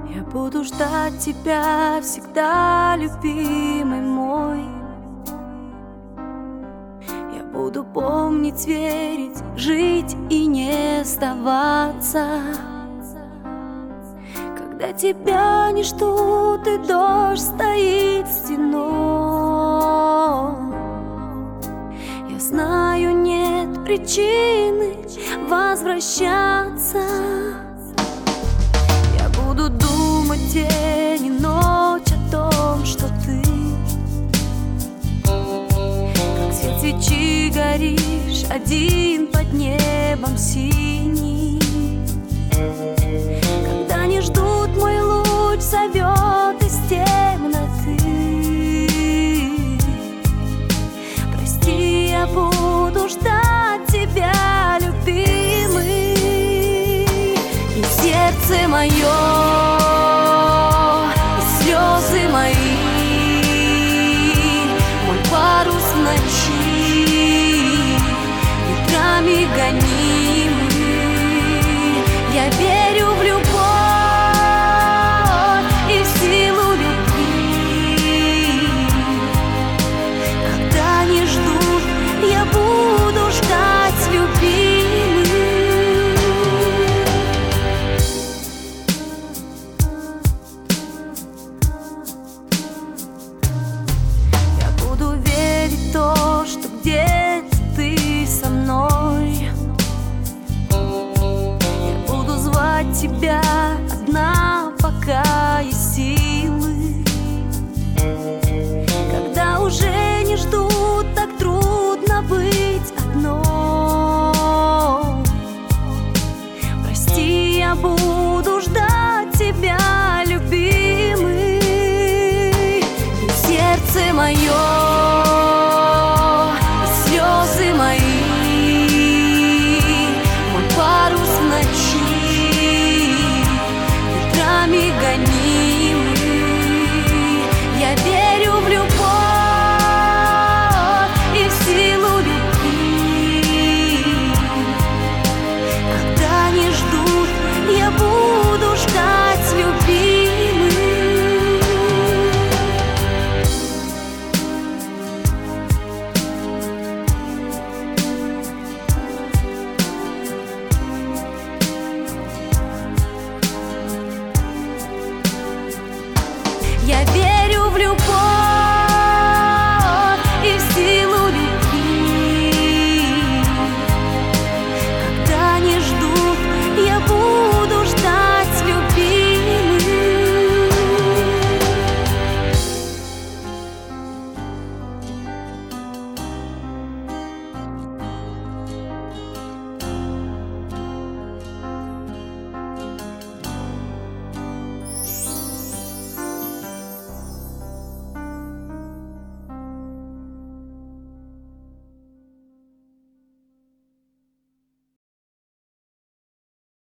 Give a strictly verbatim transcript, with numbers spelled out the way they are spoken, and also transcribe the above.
Я буду ждать тебя всегда, любимый мой. Я буду помнить, верить, жить и не сдаваться. Когда тебя не ждут и дождь стоит стеной, я знаю, нет причины возвращаться. Я буду думать день и ночь о том, что ты, как свет свечи, горишь один под небом синим. Когда не ждут, мой луч зовет из темноты. Прости, я буду ждать тебя, любимый. И сердце мое, и слезы мои, мой парус в ночи, ветрами гонимый. Я верю в любовь и в силу любви. Когда не ждут, я буду ждать, любимый. Я буду верить в то, что где-то ты со мной. Тебя